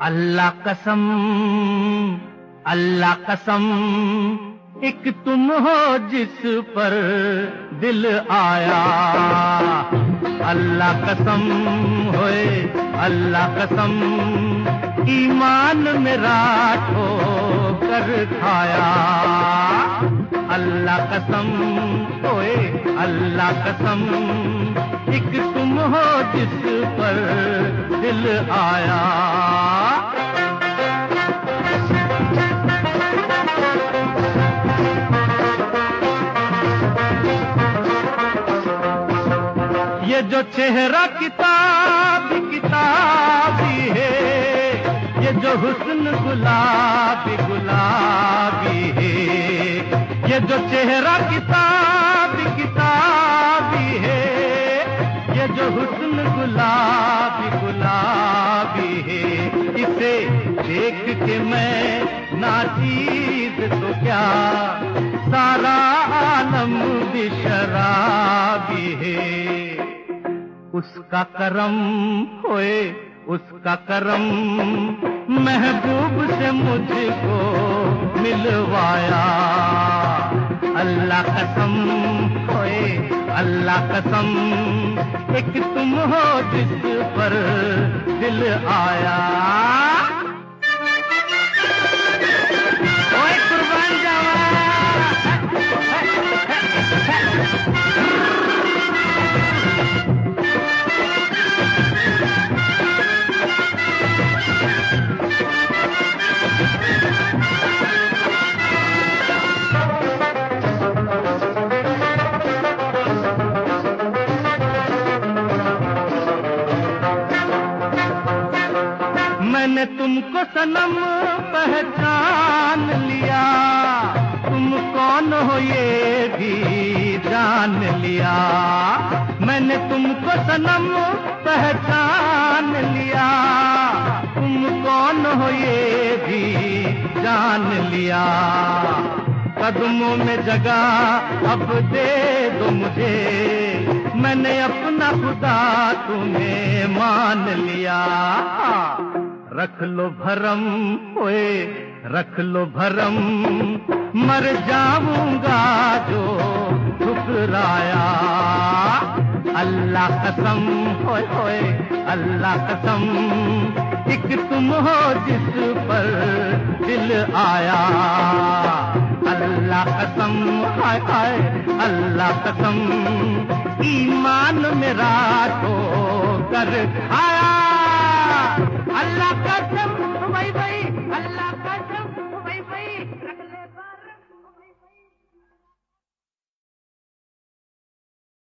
अल्लाह कसम, अल्लाह कसम, एक तुम हो जिस पर दिल आया। अल्लाह कसम होए, अल्लाह कसम, ईमान मेरा ठोकर खाया। अल्लाह कसम होए, अल्लाह कसम, एक तुम हो जिस पर दिल आया। ये जो चेहरा किताबी किताबी है, ये जो हुस्न गुलाबी गुलाबी है, ये जो चेहरा किताबी किताबी है, ये जो हुस्न गुलाबी गुलाबी है, इसे देख के मैं नाचीज तो क्या सारा आलम भी शराबी है। उसका करम होए, उसका करम, महबूब से मुझको मिलवाया। अल्लाह कसम होए, अल्लाह कसम, एक तुम हो जिस पर दिल आया। ओए कुर्बान जावा। मैंने तुमको सनम पहचान लिया, तुम कौन हो ये भी जान लिया। मैंने तुमको सनम पहचान लिया, तुम कौन हो ये भी जान लिया। कदमों में जगह अब दे दो मुझे, मैंने अपना खुदा तुम्हें मान लिया। रख लो भरम होए, रख लो भरम, मर जाऊंगा जो ठुकराया। अल्लाह कसम होए होए, अल्लाह कसम, एक तुम हो जिस पर दिल आया। अल्लाह कसम हाय हाय, अल्लाह कसम, ईमान मेरा ठोकर खाया। अल्लाह कसम।